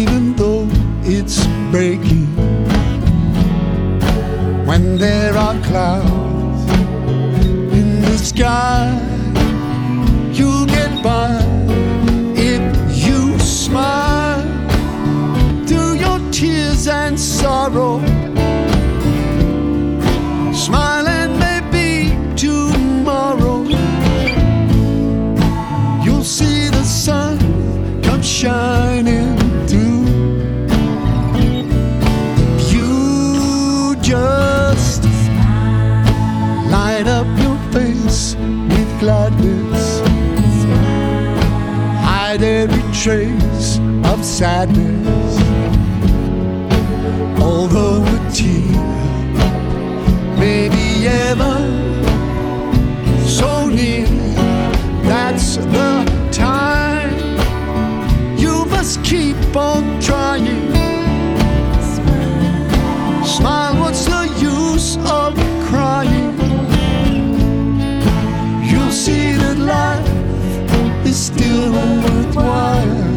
even though it's breaking. When there are clouds in the sky, you'll get by if you smile through your tears and sorrow. Smile and maybe tomorrow you'll see the sun come shining through. You just light up your face with gladness, hide every trace of sadness. Although a tear may be ever so near, that's the time you must keep on trying. Smile, what's the use of crying? You'll see that life is still worthwhile.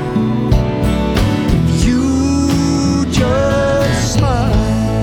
You just smile.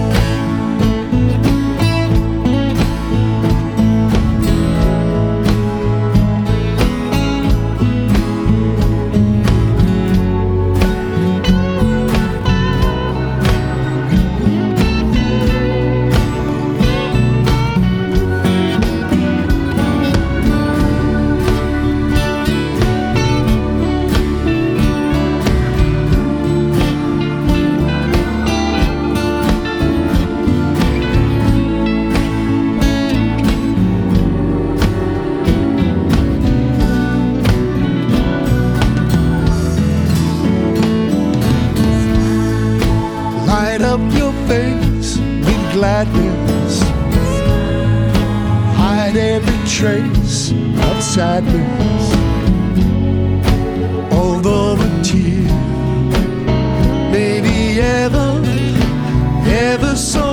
Light up your face with gladness, hide every trace of sadness. Although a tear may be ever so